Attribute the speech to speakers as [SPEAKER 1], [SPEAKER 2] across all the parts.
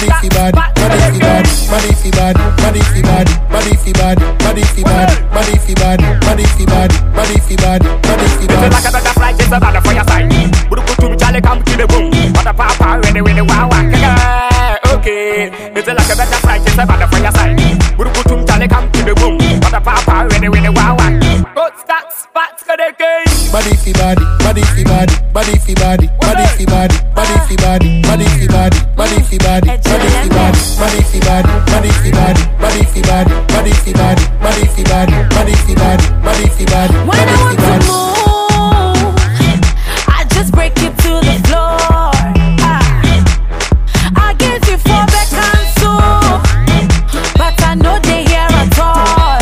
[SPEAKER 1] body fi body, body fi body, body fi body, body fi body, body fi body, body fi body, body fi body, body fi body, body fi body, body fi body.
[SPEAKER 2] It's like a butterfly, it's a butterfly for your side. Burukutum Charlie come to the boom. What a papa, really wow wow. Okay, it's like a butterfly, it's a butterfly for your side. Burukutum Charlie come to the boom. What a papa, really wow wow. Good stats, spots, good again.
[SPEAKER 1] Body fi body, body fi body, body fi body, body fi body, body fi body, body fi body, body fi body, body fi body, body fi body, body fi body, body fi body, body fi body, body fi body, body fi body, body fi body.
[SPEAKER 3] When I want to move, I just break it to the floor. I give you for back and soul, but I know they hear at all.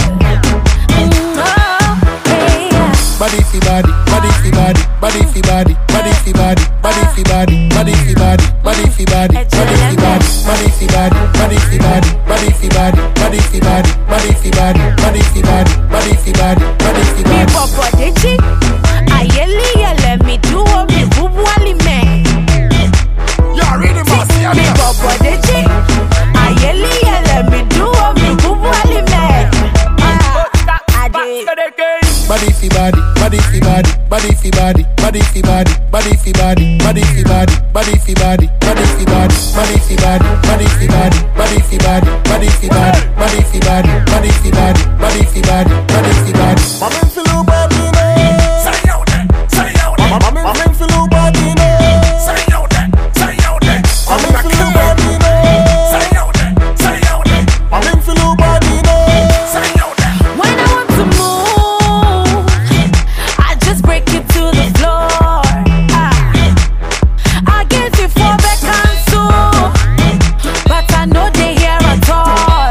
[SPEAKER 1] Body fi body, body fi body, body fi body, body fi body, body fi body, body fi body, body fi body, body fi body, body fi body, body fi body, body fi body, body fi body, body fi body, body fi body, body fi body, body fi body.
[SPEAKER 3] Me papa dechi, ayeli yele me do me bubu ali me.
[SPEAKER 2] You're really bossy.
[SPEAKER 3] Me papa dechi, ayeli yele me do me bubu ali me.
[SPEAKER 1] Body fi body, body fi body, body fi body, body fi body, body fi body, body fi body, body fi body, body fi body, body fi body, body fi body, body fi body, body fi body, body fi body, body fi body, body fi body, body fi body.
[SPEAKER 4] Mama feel body no.
[SPEAKER 2] Say out there, say out there.
[SPEAKER 4] Mama feel body no.
[SPEAKER 2] Say out there, say out there.
[SPEAKER 4] Mama feel body no.
[SPEAKER 2] Say out there, say out there.
[SPEAKER 4] Mama feel body no.
[SPEAKER 2] Say out there.
[SPEAKER 3] When I want to move, I just break it to the floor. I give you for back and soul, but I know they hear at all.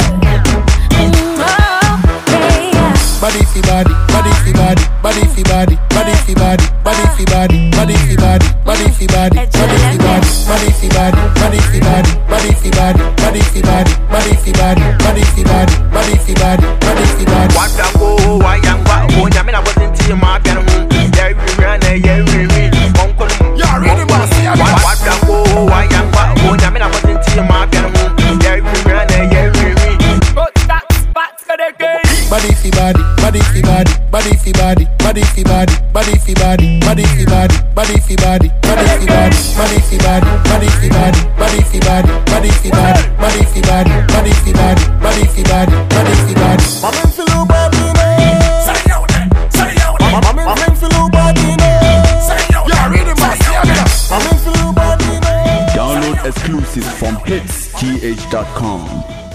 [SPEAKER 1] Body fi body, body fi body, body fi body, body fi body, body fi body, body fi body, body fi body, body fi body, body fi body, body fi body, body fi body, body fi body, body fi body, body fi body, body fi body, body fi body.
[SPEAKER 5] What the go? Why am I? Oh, I mean I wasn't team my piano. Yeah, we ran a yeah, we. Uncle,
[SPEAKER 2] You're really bossy.
[SPEAKER 5] what the go? Why am I? Oh, I mean I wasn't team my piano. Yeah, we ran a yeah, we.
[SPEAKER 2] Good stats, spots, good again.
[SPEAKER 1] Body fi body, body fi body, body fi body, body fi body, body fi body, body fi body, body fi body, body fi body, body fi body, body fi body, body fi body, body fi body, body fi body, body fi body, body fi body, body fi body.
[SPEAKER 4] Mama feel body no.
[SPEAKER 2] Say out there, say out there.
[SPEAKER 4] Mama feel body no.
[SPEAKER 2] Say out there. You're really bossy.
[SPEAKER 4] Mama feel body no.
[SPEAKER 6] Download exclusives from hitsgh.com.